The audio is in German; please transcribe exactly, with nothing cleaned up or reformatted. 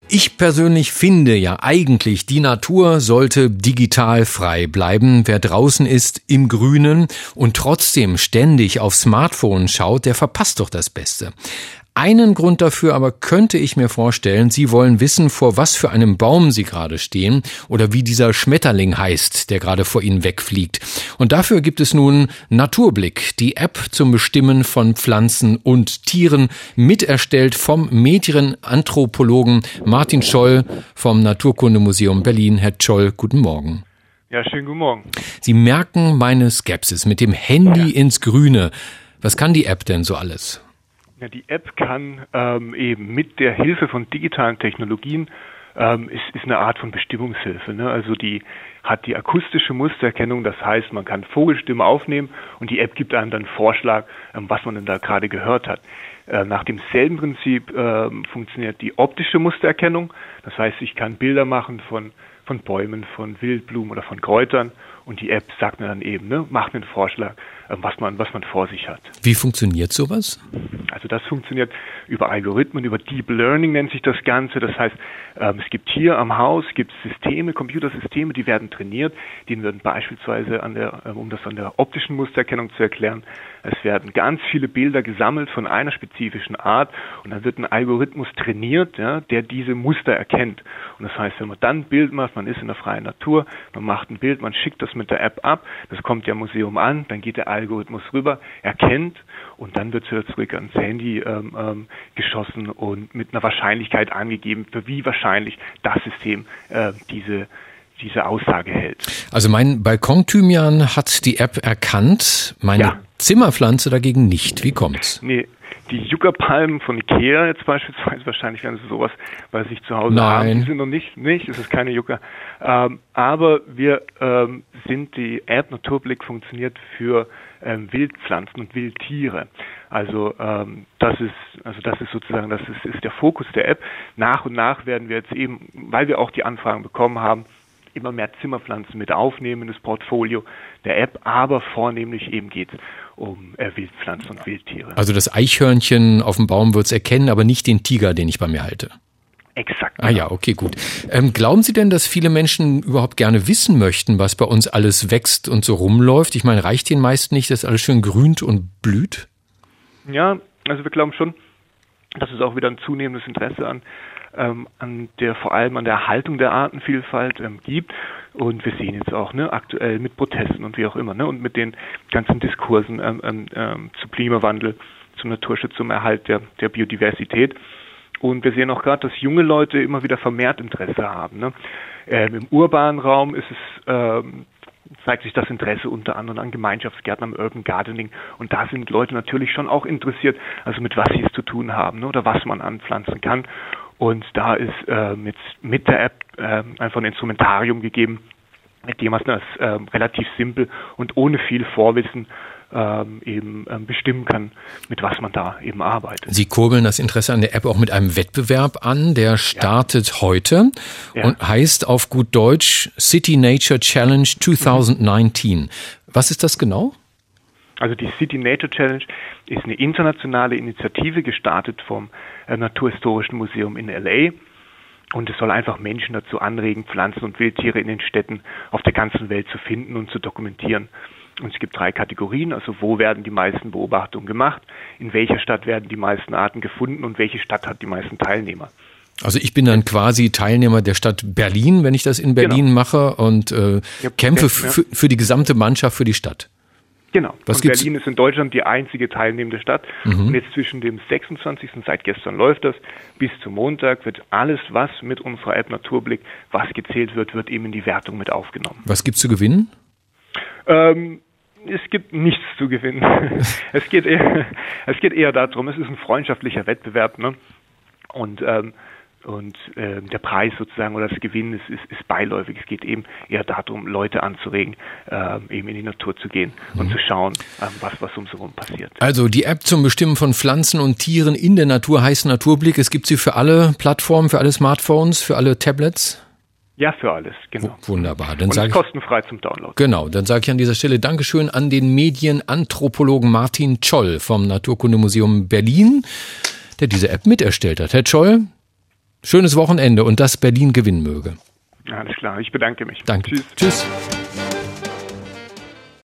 Ich persönlich finde ja eigentlich, die Natur sollte digital frei bleiben. Wer draußen ist im Grünen und trotzdem ständig auf Smartphone schaut, der verpasst doch das Beste. Einen Grund dafür aber könnte ich mir vorstellen, Sie wollen wissen, vor was für einem Baum Sie gerade stehen oder wie dieser Schmetterling heißt, der gerade vor Ihnen wegfliegt. Und dafür gibt es nun Naturblick, die App zum Bestimmen von Pflanzen und Tieren, miterstellt vom Medienanthropologen Martin Tscholl vom Naturkundemuseum Berlin. Herr Tscholl, guten Morgen. Ja, schönen guten Morgen. Sie merken meine Skepsis mit dem Handy ja. ins Grüne. Was kann die App denn so alles? Ja, die App kann ähm, eben mit der Hilfe von digitalen Technologien, ähm, ist, ist eine Art von Bestimmungshilfe. Ne? Also die hat die akustische Mustererkennung, das heißt, man kann Vogelstimme aufnehmen und die App gibt einem dann einen Vorschlag, ähm, was man denn da gerade gehört hat. Äh, nach demselben Prinzip ähm, funktioniert die optische Mustererkennung. Das heißt, ich kann Bilder machen von von Bäumen, von Wildblumen oder von Kräutern und die App sagt mir dann eben, ne, macht mir einen Vorschlag, was man, was man vor sich hat. Wie funktioniert sowas? Also das funktioniert über Algorithmen, über Deep Learning nennt sich das Ganze. Das heißt, ähm, es gibt hier am Haus gibt es Systeme, Computersysteme, die werden trainiert. Die werden beispielsweise an der, ähm, um das an der optischen Mustererkennung zu erklären, es werden ganz viele Bilder gesammelt von einer spezifischen Art und dann wird ein Algorithmus trainiert, ja, der diese Muster erkennt. Und das heißt, wenn man dann ein Bild macht, man ist in der freien Natur, man macht ein Bild, man schickt das mit der App ab, das kommt ja im Museum an, dann geht der Algorithmus rüber, erkennt und dann wird es wieder zurück ans Handy ähm, ähm, geschossen und mit einer Wahrscheinlichkeit angegeben, für wie wahrscheinlich das System äh, diese diese Aussage hält. Also mein Balkonthymian hat die App erkannt, meine ja. Zimmerpflanze dagegen nicht. Wie kommt's? Nee, die Yucca-Palmen von Ikea jetzt beispielsweise, wahrscheinlich werden sie sowas bei sich zu Hause Nein. haben. Die sind noch nicht, nicht, es ist keine Yucca. Ähm, aber wir ähm, sind, die App Naturblick funktioniert für ähm, Wildpflanzen und Wildtiere. Also ähm, das ist, also das ist sozusagen, das ist, ist der Fokus der App. Nach und nach werden wir jetzt eben, weil wir auch die Anfragen bekommen haben, immer mehr Zimmerpflanzen mit aufnehmen in das Portfolio der App, aber vornehmlich eben geht es um äh, Wildpflanzen und Wildtiere. Also das Eichhörnchen auf dem Baum wird es erkennen, aber nicht den Tiger, den ich bei mir halte. Exakt. Ah ja, okay, gut. Ähm, glauben Sie denn, dass viele Menschen überhaupt gerne wissen möchten, was bei uns alles wächst und so rumläuft? Ich meine, reicht den meisten nicht, dass alles schön grünt und blüht? Ja, also wir glauben schon, dass es auch wieder ein zunehmendes Interesse an Ähm, an der vor allem an der Erhaltung der Artenvielfalt ähm, gibt und wir sehen jetzt auch ne aktuell mit Protesten und wie auch immer ne und mit den ganzen Diskursen ähm, ähm, zu Klimawandel, zum Naturschutz, zum Erhalt der der Biodiversität und wir sehen auch gerade, dass junge Leute immer wieder vermehrt Interesse haben. Ne? Ähm, Im urbanen Raum ist es ähm, zeigt sich das Interesse unter anderem an Gemeinschaftsgärten, am Urban Gardening und da sind Leute natürlich schon auch interessiert, also mit was sie es zu tun haben ne? oder was man anpflanzen kann. Und da ist äh, mit, mit der App äh, einfach ein Instrumentarium gegeben, mit dem man das äh, relativ simpel und ohne viel Vorwissen ähm, eben ähm, bestimmen kann, mit was man da eben arbeitet. Sie kurbeln das Interesse an der App auch mit einem Wettbewerb an, der startet ja. heute ja. und heißt auf gut Deutsch City Nature Challenge zwanzig neunzehn. Mhm. Was ist das genau? Also die City Nature Challenge ist eine internationale Initiative, gestartet vom äh, Naturhistorischen Museum in L A und es soll einfach Menschen dazu anregen, Pflanzen und Wildtiere in den Städten auf der ganzen Welt zu finden und zu dokumentieren. Und es gibt drei Kategorien, also wo werden die meisten Beobachtungen gemacht, in welcher Stadt werden die meisten Arten gefunden und welche Stadt hat die meisten Teilnehmer. Also ich bin dann quasi Teilnehmer der Stadt Berlin, wenn ich das in Berlin genau. mache und äh, ja, kämpfe ja. F- für die gesamte Mannschaft, für die Stadt. Genau. Was und gibt's? Berlin ist in Deutschland die einzige teilnehmende Stadt. Mhm. Und jetzt zwischen dem sechsundzwanzigsten seit gestern läuft das, bis zum Montag wird alles, was mit unserer App Naturblick, was gezählt wird, wird eben in die Wertung mit aufgenommen. Was gibt's zu gewinnen? Ähm, es gibt nichts zu gewinnen. es geht eher, es geht eher darum, es ist ein freundschaftlicher Wettbewerb, ne? Und ähm, Und äh, der Preis sozusagen oder das Gewinn ist, ist, ist beiläufig. Es geht eben eher darum, Leute anzuregen, äh, eben in die Natur zu gehen mhm. und zu schauen, äh, was, was um so rum passiert. Also die App zum Bestimmen von Pflanzen und Tieren in der Natur heißt Naturblick. Es gibt sie für alle Plattformen, für alle Smartphones, für alle Tablets? Ja, für alles, genau. W- wunderbar. Dann und sag ist ich, kostenfrei zum Download. Genau, dann sage ich an dieser Stelle Dankeschön an den Medienanthropologen Martin Tscholl vom Naturkundemuseum Berlin, der diese App miterstellt hat. Herr Tscholl, Schönes Wochenende und dass Berlin gewinnen möge. Alles klar, ich bedanke mich. Danke. Tschüss. Tschüss.